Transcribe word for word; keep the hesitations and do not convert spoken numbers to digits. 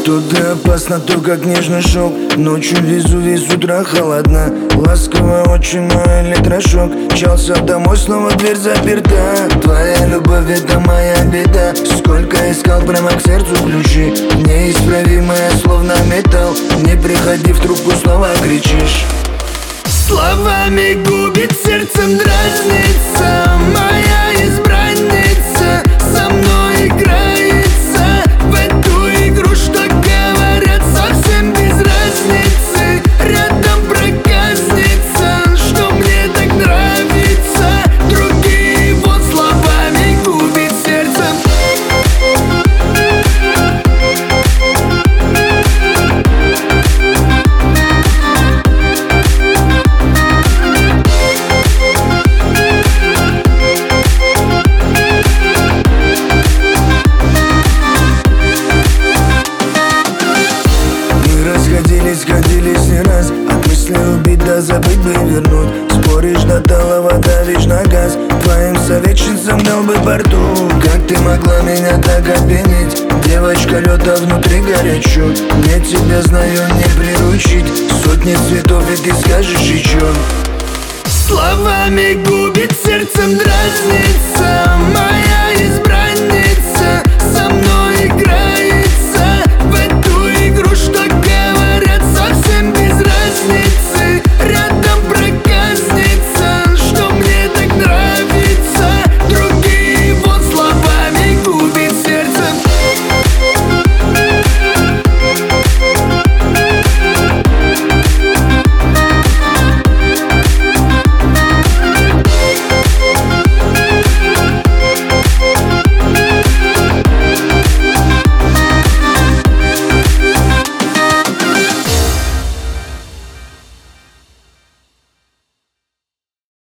То ты опасна, то как нежный шелк. Ночью Везувий, с утра холодна. Ласково очень мой электрошок. Мчался домой, снова дверь заперта. Твоя любовь — это моя беда. Сколько искал, прямо к сердцу ключи. Неисправимая, словно металл. Не приходи, в трубку снова кричишь. Словами губит, сердцем дразнится. Моя избранница со мной играется в эту игру, что говорят, совсем без разницы. Рядом проказница, что мне так нравится. Другие вот словами губит сердцем. Сходились не раз, от мысли убить да забыть бы и вернуть. Споришь до талого, давишь на газ. Твоим советчицам дал бы порту. Как ты могла меня так опьянить? Девочка, лёта внутри горячо. Мне тебя, знаю, не приручить. Сотни цветов, и ты скажешь еще. Словами губит, сердцем дразнится. Моя избранница